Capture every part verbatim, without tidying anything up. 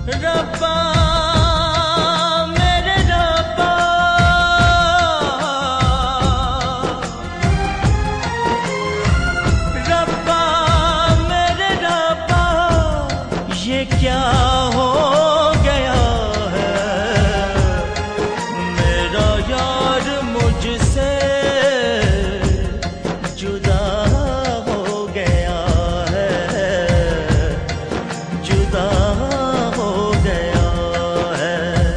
रब्बा मेरे रब्बा, रब्बा मेरे रब्बा, ये क्या हो गया है, मेरा यार मुझसे जुदा हो गया है, जुदा हो गया है।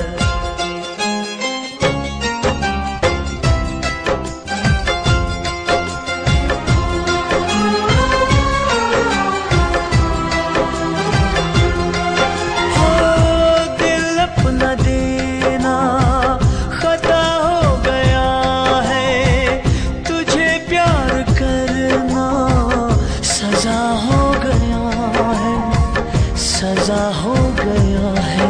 हो दिल अपना देना खता हो गया है, तुझे प्यार करना सजा हो गया है, सजा हो गया है।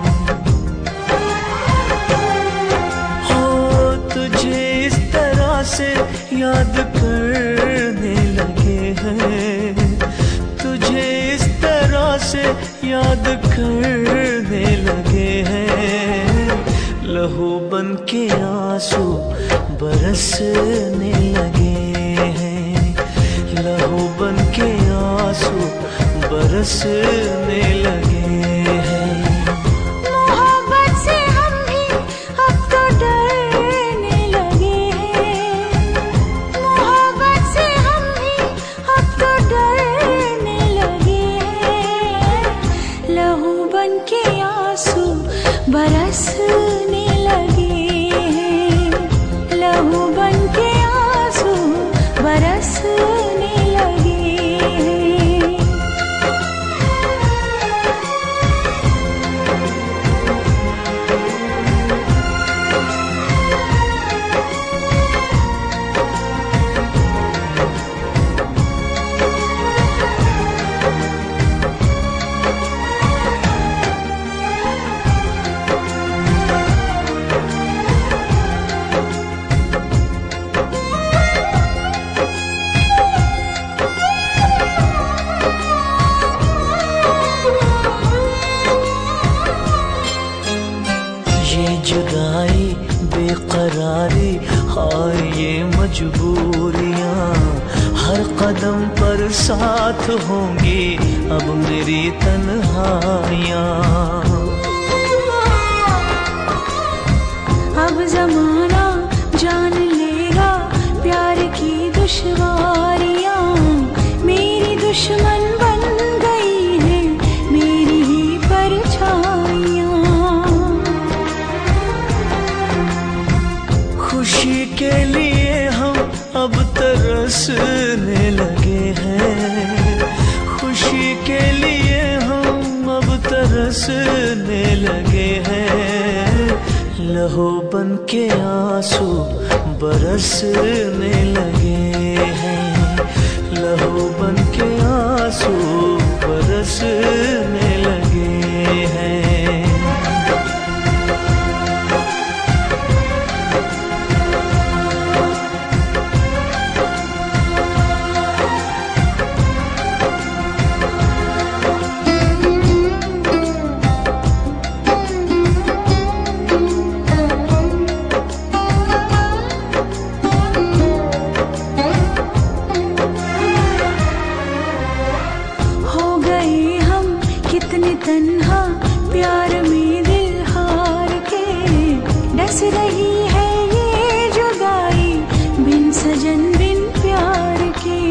हो तुझे इस तरह से याद करने लगे हैं, तुझे इस तरह से याद करने लगे हैं, लहू बन के आंसू बरसने लगे हैं, लहू बन के आंसू बरसने लगे हैं। मोहब्बत से हम भी अब तो डरने लगे हैं, मोहब्बत से हम भी अब तो डरने लगे हैं, लहू बन के आंसू बरसने लगे हैं, लहू बन के आंसू बरसने लगे हैं। ये जुदाई बेकरारी, हाय ये मजबूरियां, हर कदम पर साथ होंगी अब मेरी तन्हाइयां। अब जमाना जान लेगा प्यार की दुश्वारियां, मेरी दुश्मन बन गई है मेरी ही परछाइयां। खुशी के लिए हम अब तरसने लगे हैं, खुशी के लिए हम अब तरसने लगे हैं, लहू बन के आंसू बरसने लगे हैं, लहू बन के आंसू बरसने लगे हैं। हो गए हम कितने तन्हा प्यार में दिल हार के, डस रही है ये जुदाई बिन सजन बिन प्यार के।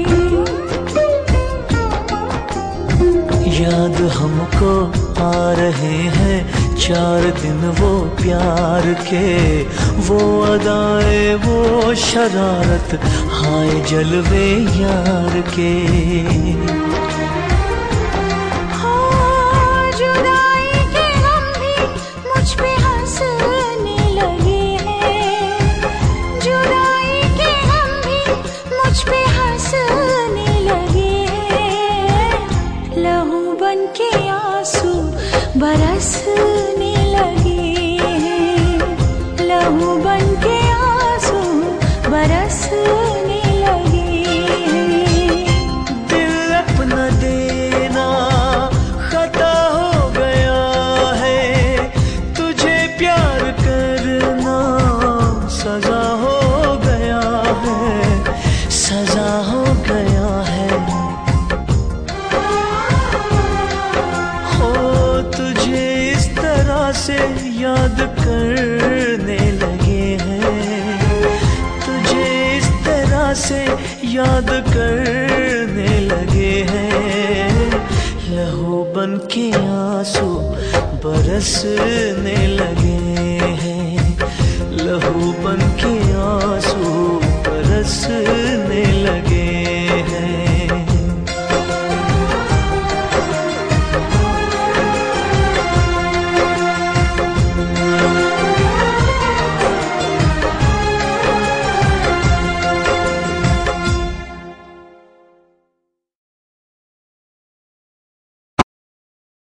याद हमको आ रहे हैं चार दिन वो प्यार के, वो अदाएं वो शरारत, हाय जलवे यार के। हाँ, जुदाई के गम भी मुझ पे हंसने लगे हैं, जुदाई के गम भी मुझ पे हंसने लगे हैं, लहू बन के आंसू बरसने लगे हैं, लहू बन के आंसू बरसने लगे हैं। दिल अपना देना खता हो गया से याद करने लगे हैं, लहू बन के आंसू बरसने लगे हैं, लहू बन के आंसू बरसने